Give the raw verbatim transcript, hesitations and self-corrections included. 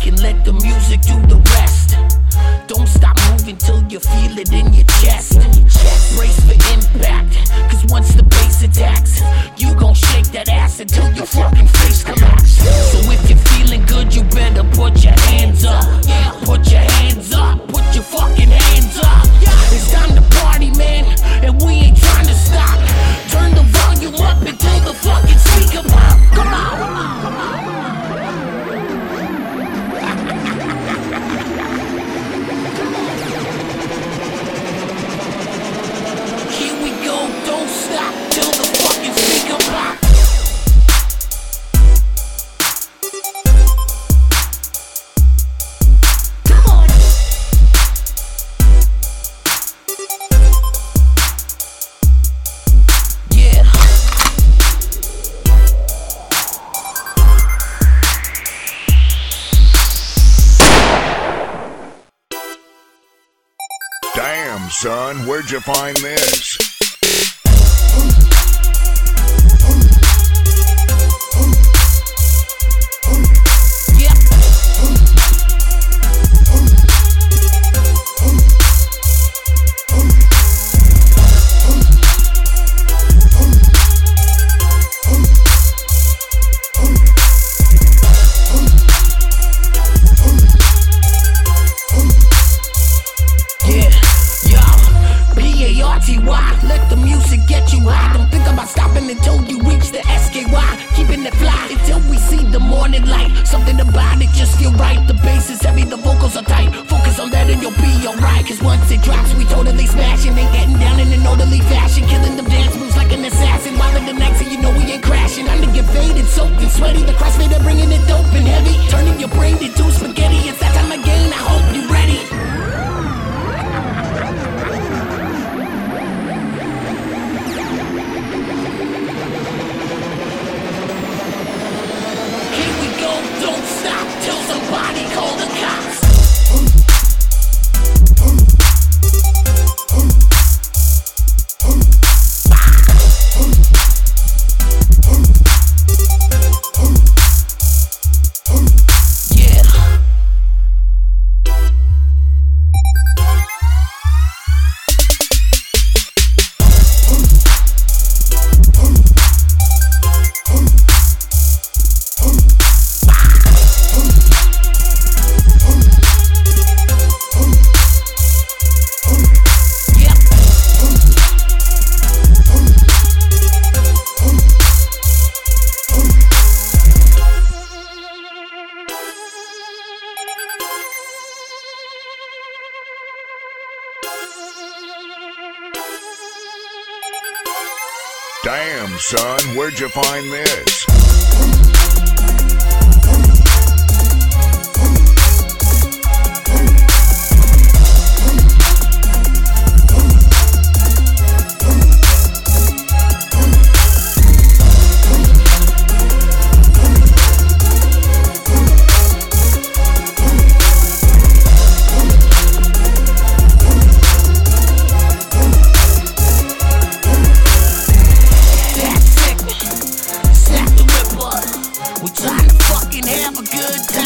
and let the music do the rest. Don't stop moving till you feel it in your chest. Brace for impact, cause once the bass attacks, you gon' shake that ass until your fucking face collapse. So if you're feeling good, you better put your hands up. Put your hands up, put your fucking hands up. It's time to party, man, and we ain't trying to stop. Turn the volume up until the fucking speaker pop. Come on, come on, come on. Here we go, don't stop till the fucking speaker pop. Come on. Yeah. Damn, son, where'd you find this? Yep. Yeah, yo, P A R T Y, let the music get you high. Don't think about stopping until you reach the S K Y. Keeping it fly until we see the morning light. Something about it just feel right. The bass is heavy, the vocals are tight. Focus on that and you'll be alright. Cause once it drops, we totally smashing. Ain't getting down in an orderly fashion. Killing them dance moves like an assassin. While in the next thing you know we ain't crashing. Under get faded, soaked and sweaty. The crossfader bringing it dope and heavy. Turning your brain into spaghetti. It's that time again, I hope you ready. Here we go, don't stop till somebody call the cops. Yeah. Yep. Damn, son, where'd you find this? That's it. Snap the ripper. We trying to fucking have a good time.